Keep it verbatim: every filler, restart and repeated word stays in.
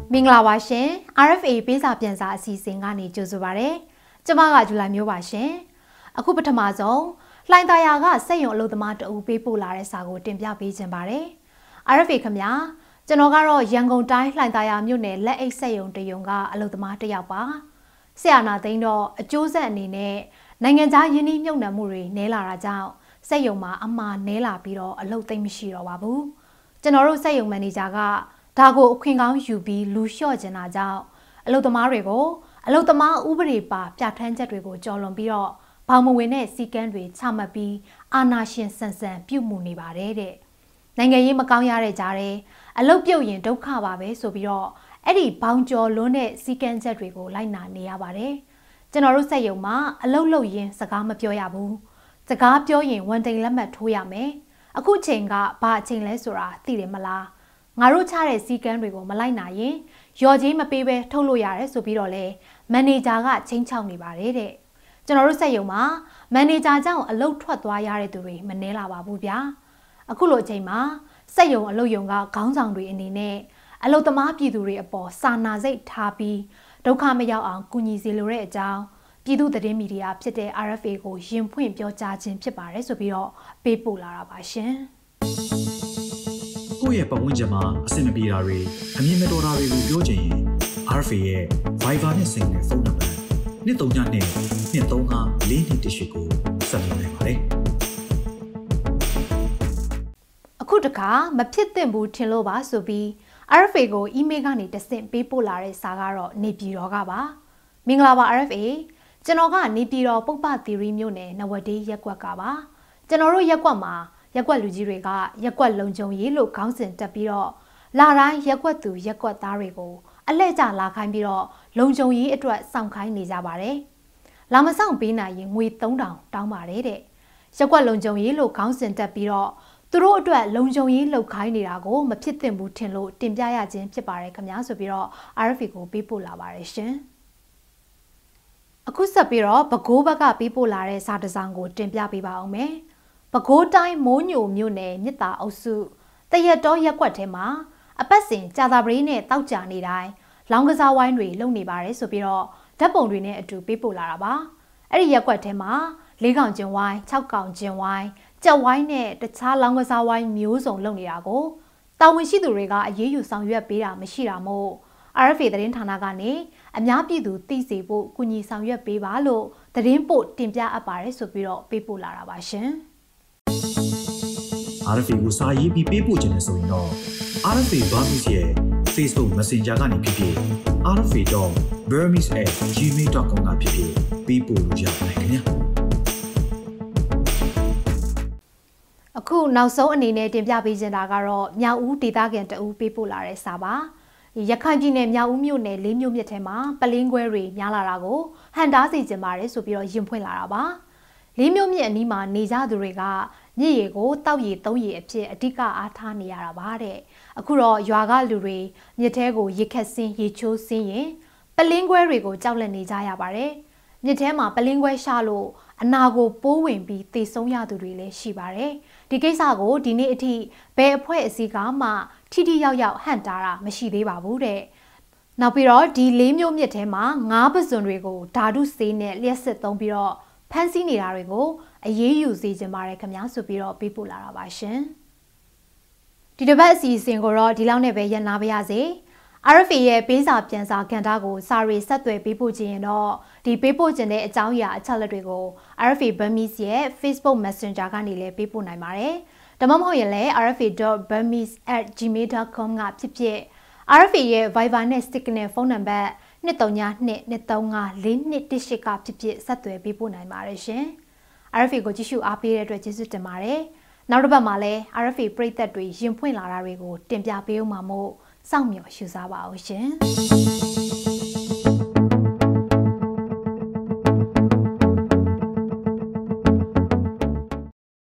မင်္ဂလာပါရှင် R F A ပေးစာပြန်စာအစီအစဉ်ကနေကြိုဆိုပါရစေ။ကျွန်မကဂျူလိုက်မျိုးပါရှင်။အခုပထမဆုံးလှိုင်သာယာကစက်ရုံအလုပ်သမားတအူပေးပို့လာတဲ့စာကိုတင်ပြပေးခြင်းပါတယ်။ R F A ခင်ဗျာကျွန်တော်ကတော့ရန်ကုန်တိုင်းလှိုင်သာယာမြို့နယ်လက်အိတ်စက်ရုံတရုံကအလုပ်သမားတစ်ယောက်ပါ။ဆရာနာသိန်းတော့အကျိုးဆက်အနေနဲ့နိုင်ငံခြားယင်းနှိမ့်မြုပ်နှံမှုတွေနည်းလာတာကြောင့်စက်ရုံမှာအမှားနည်းလာပြီးတော့အလုပ်သိမ်းမရှိတော့ပါဘူး။ကျွန်တော်တို့စက်ရုံမန်နေဂျာကဒါကိုအခွင့်ကောင်းယူပြီးလူလျှော့ကျင်တာကြောင့်အလုပ်သမားတွေကိုအလုပ်သမားဥပဒေပါပြဋ္ဌာန်းချက်တွေကိုကျော်လွန်ပြီးတော့ဘောင်မဝင်တဲ့စီကံတွေချမှတ်ပြီးအာဏာရှင်ဆန်ဆန်ပြုမှုနေပါတယ်တဲ့နိုင်ငံရေးမကောင်းရတဲ့ကြားထဲအလုပ်ပြုတ်ရင်ဒုက္ခပါပဲဆိုပြီးတော့အဲ့ဒီဘောင်ကျော်လွန်းတဲ့စီကံချက်တွေကိုလိုက်နာနေရပါတယ်ကျွန်တော်တို့စက်ရုံမှာအလုပ်လုပ်ရင်စကားမပြောရဘူးစကားပြောရင်ဝန်တိန်လက်မှတ်ထိုးရမယ်အခုချိန်ကဘာအချိန်လဲဆိုတာသိတယ်မလားငါတို့ချတဲ့စီကံတွေကိုမလိုက်နိုင်ရင်ရော်ကြီးမပေးဘဲထုတ်လို့ရတယ်ဆိုပြီးတော့လေမန်နေဂျာကချင်းချောက်နေပါတယ်တဲ့ကျွန်တော်တို့စက်ရုံမှာမန်နေဂျာကြောင့်အလုပ်ထွက်သွားရတဲ့သူတွေမနှဲလာပါဘူးဗျာအခုလိုအချိန်မှာစက်ရုံအလုပ်ရုံကခေါင်းဆောင်တွေအနေနဲ့အလုပ်သမားပြည်သူတွေအပေါ်စာနာစိတ်ထားပြီးဒုက္ခမရောက်အောင်ကူညီစေလိုတဲ့အကြောင်းပြည်သူသတင်းမီဒီယာဖြစ်တဲ့ R F A ကိုရင်ဖွင့်ပြောကြားခြင်းဖြစ်ပါတယ်ဆိုပြီးတော့ပေးပို့လာတာပါရှင်ကိုယ့်ရဲ့ပတ်ဝန်းကျင်မှာအဆင်မပြေတာတွေအမြင်မတော်တာတွေကိုပြောချင်ရင် R F A ရဲ့ Viber နဲ့ဆင်တဲ့ဖုန်းနံပါတ်နှစ်သုံးညနဲ့နှစ်သုံးငါးလေးနှစ်တစ်ရှိကိုဆက်သွယ်နိုင်ပါတယ်အခုတခါမဖြစ်သင့်ဘူးထင်လို့ပါဆိုပြီး R F A ကို email ကနေတဆင့်ပေးပို့လာတဲ့စာကတော့နေပြည်တော်ကပါမင်္ဂလာပါ R F A ကျွန်တော်ကနေပြည်တော်ပုပ္ပသီရိမြို့နယ်နဝတေးရက်ကွက်ကပါကျွန်တော်တို့ရက်ကွက်မှာရက်ကွက်လူကြီးတွေကရက်ကွက်လုံခြုံရေးလို့ခေါင်းစဉ်တက်ပြီးတော့လာတိုင်းရက်ကွက်သူရက်ကွက်သားတွေကိုအလှည့်ကျလာခိုင်းပြီးတော့လုံခြုံရေးအတွက်စောင့်ခိုင်းနေကြပါတယ်။လာမဆောင်ပေးနိုင်ရင်ငွေသုံးထောင်တောင်းပါတယ်တဲ့။ရက်ကွက်လုံခြုံရေးလို့ခေါင်းစဉ်တက်ပြီးတော့သူတို့အတွက်လုံခြုံရေးလှုပ်ခိုင်းနေတာကိုမဖြစ်သင့်ဘူးထင်လို့တင်ပြရခြင်းဖြစ်ပါတယ်ခင်ဗျာဆိုပြီးတော့ R F A ကိုပေးပို့လာပါတယ်ရှင်။အခုဆက်ပြီးတော့ပဲခူးဘက်ကပေးပို့လာတဲ့စာတစ်စောင်ကိုတင်ပြပေးပါအောင်မယ်။ပဲခူးတိုင်းမိုးညိုမြို့နယ်မြစ်တာအုပ်စုတရက်တော်ရက်ကွက်ထဲမှာအပတ်စဉ်ကြာသာပရိနဲ့တောက်ကြနေတိုင်းလောင်းကစားဝိုင်းတွေလုံနေပါတယ်ဆိုပြီးတော့ဓာတ်ပုံတွေနဲ့အတူပေးပို့လာတာပါအဲ့ဒီရက်ကွက်ထဲမှာလေးကောင်ကျင်ဝိုင်း၆ကောင်ကျင်ဝိုင်းကြက်ဝိုင်းနဲ့တခြားလောင်းကစားဝိုင်းမျိုးစုံလုံနေတာကိုတာဝန်ရှိသူတွေကအရေးယူဆောင်ရွက်ပေးတာမရှိတာမို့ R F A သတင်းဌာနကနေအများပြည်သူသိစေဖို့ကူညီဆောင်ရွက်ပေးပါလို့သတင်းပို့တင်ပြအပ်ပါတယ်ဆိုပြီးတော့ပေးပို့လာတာပါရှင် R F A ကိုစာရေးပြီးပေးပို့ခြင်းနဲ့ဆိုရင်တော့ R F A Burmese ရဲ့ Facebook Messenger ကနေဖြစ်ဖြစ် R F A dot burmese at gmail dot com ကဖြစ်ဖြစ်ပေးပို့လို့ရပါတယ်ခင်ဗျာအခုနောက်ဆုံးအနေနဲ့တင်ပြပေးချင်တာကတော့မြောက်ဦးဒေသခံတအူးပေးပို့လာတဲ့စာပါရခိုင်ပြည်နယ်မြောက်ဦးမြို့နယ်လေးမြို့မြစ်ထဲမှာပလင်းခွဲတွေများလာတာကိုဟန်တားစေချင်ပါတယ်ဆိုပြီးတော့ရင်ဖွင့်လာတာပါလေးမြို့မြစ်အနီးမှာနေကြသူတွေကမြစ်ရေကိုတောက်ရေသုံးရေအဖြစ်အဓိကအားထားနေရတာပါတဲ့အခုတော့ရွာကလူတွေမြစ်ထဲကိုရေခက်ဆင်းရေချိုးဆင်းရင်ပလင်းခွဲတွေကိုကြောက်လန့်နေကြရပါတယ်မြစ်ထဲမှာပလင်းခွဲရှာလို့အနာကိုပိုးဝင်ပြီးသေဆုံးရသူတွေလည်းရှိပါတယ်ဒီကိစ္စကိုဒီနေ့အထိဘယ်အဖွဲ့အစည်းကမှထိထိရောက်ရောက်ဟန့်တားတာမရှိသေးပါဘူးတဲ့နောက်ပြီးတော့ဒီလေးမျိုးမြစ်ထဲမှာငါးပစွန်တွေကိုဓာတုဆေးနဲ့လျှက်စစ်သုံးပြီးတော့ဖမ်းဆီးနေတာတွေကိုအရေးယူစေချင်ပါတယ်ခင်ဗျာဆိုပြီးတော့ပေးပို့လာတာပါရှင်ဒီတစ်ပတ်အစီအစဉ်ကိုတော့ဒီလောက်နဲ့ပဲရနာပါရစေ R F A ရဲ့ပေးစာပြန်စာကဏ္ဍကိုစာရီဆက်သွယ်ပေးပို့ခြင်းရင်တော့ဒီပေးပို့ခြင်းတဲ့အကြောင်းအရာအချက်လက်တွေကို R F A Burmese ရဲ့ Facebook Messenger ကနေလည်းပေးပို့နိုင်ပါတယ်ဒါမှမဟုတ်ရင်လည်း R F A dot burmese at gmail dot com ကဖြစ်ဖြစ် R F A ရဲ့ Viber နဲ့ Stick နဲ့ဖုန်းနံပါတ်နှစ်သုံးညနှစ်နှစ်သုံးငါးလေးနှစ်တစ်ရှိကဖြစ်ဖြစ်ဆက်သွယ်ပေးပို့နိုင်ပါတယ်ရှင်။ R F A ကိုကြည့်ရှုအားပေးတဲ့အတွက်ကျေးဇူးတင်ပါတယ်။နောက်တစ်ပတ်မှာလည်း R F A ပရိသတ်တွေရင်ဖွင့်လာတာတွေကိုတင်ပြပေးဦးမှာမို့စောင့်မျှော်ရှုစားပါအောင်ရှင်။